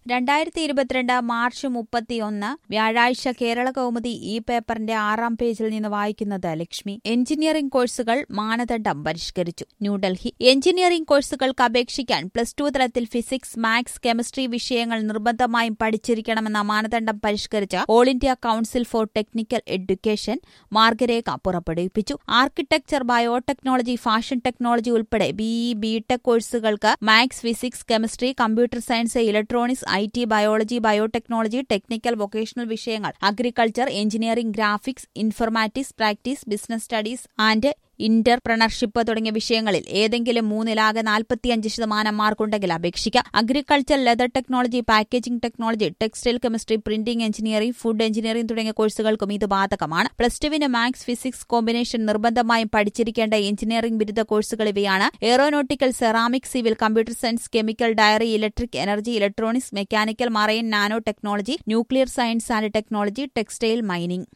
2022 March 31 വ്യാഴാഴ്ച കേരള കൗമുദി ഈ പേപ്പറിന്റെ 6-ാം പേജിൽ നിന്ന് വായിക്കുന്നത് ലക്ഷ്മി. എഞ്ചിനീയറിംഗ് കോഴ്സുകൾ മാനദണ്ഡം പരിഷ്കരിച്ചു. ന്യൂഡൽഹി. എഞ്ചിനീയറിംഗ് കോഴ്സുകൾക്ക് അപേക്ഷിക്കാൻ +2 തലത്തിൽ ഫിസിക്സ്, മാത്സ്, കെമിസ്ട്രി വിഷയങ്ങൾ നിർബന്ധമായും പഠിച്ചിരിക്കണമെന്ന മാനദണ്ഡം പരിഷ്കരിച്ച് all India council for technical education മാർഗരേഖ പുറപ്പെടുവിപ്പിച്ചു. ആർക്കിടെക്ചർ, ബയോടെക്നോളജി, ഫാഷൻ ടെക്നോളജി ഉൾപ്പെടെ BE, BTech കോഴ്സുകൾക്ക് maths, physics, chemistry, computer science, electronics, IT, biology, biotechnology, technical vocational വിഷയങ്ങൾ, agriculture, engineering, graphics, informatics practice, business studies and entrepreneurship തുടങ്ങിയ വിഷയങ്ങളിൽ ഏതെങ്കിലും 3-ലാകെ 45% മാർക്കുണ്ടെങ്കിൽ അപേക്ഷിക്കാം. Agriculture, leather technology, packaging technology, textile chemistry, printing engineering, food engineering തുടങ്ങിയ കോഴ്സുകൾക്കും ഇത് ബാധകമാണ്. +2 മാത്സ്, ഫിസിക്സ് കോമ്പിനേഷൻ നിർബന്ധമായും പഠിച്ചിരിക്കേണ്ട എഞ്ചിനീയറിംഗ് ബിരുദ കോഴ്സുകൾ ഇവയാണ്: aeronautical, ceramic, civil, computer science, chemical, dairy, electric, energy, electronics, mechanical, marine, nano technology, nuclear science and technology, textile, mining.